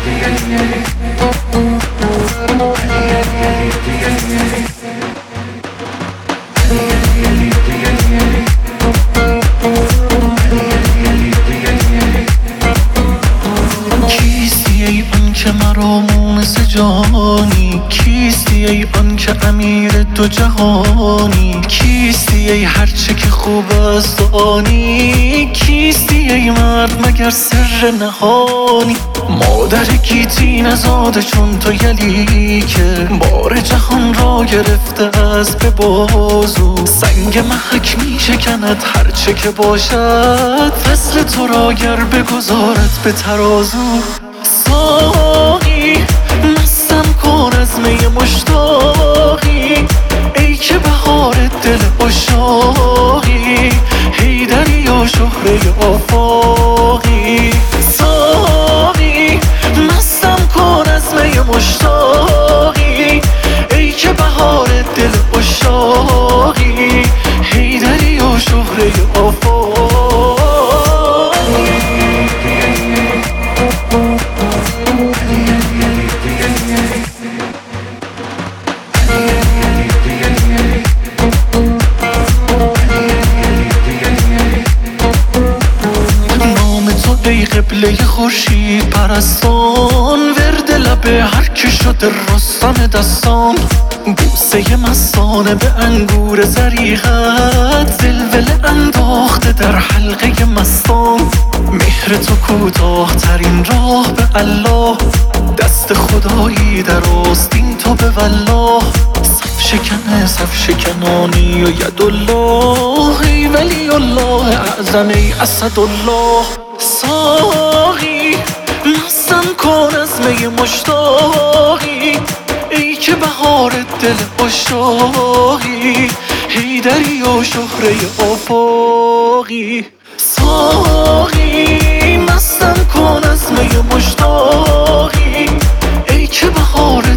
کیستی ای آن که مرا مونس جهانی، کیستی ای آن که امیر دو جهانی، کیستی ای هرچه که خوب است و آنی، کیستی ای مرد مگر سر نهانی. مادر گیتی نزاده چون تو یلی که بار جهان را گرفته از به بازو، سنگ محک می شکند هرچه که باشد، فصل تو را گر بگذارد به ترازو. ساقی مستم کن از می مشتاقی، ای که بهار دل عشاقی، حیدری و شهره آفاقی. ساقی مستم کن از می مشتاقی، ای که بهار دل عشاقی، حیدری و شهره آفاقی. ای قبله خورشید پرستان، ورد لب هر که شده رستم دستان، بوسه مستانه به انگور زریقت، ولوله انداخته در حلقه مستان. مهر تو کوتاه ترین راه به الله، دست خدایی در آستین تو به والله. صف شکنه صف شکنانی و یدالله، ای ولی الله اعظم ای اسدالله. ساقی مستم کن از می مشتاقی، ای که بهار دل عشاقی، حیدری و شهره آفاقی. ساقی مستم کن از می مشتاقی، ای که بهار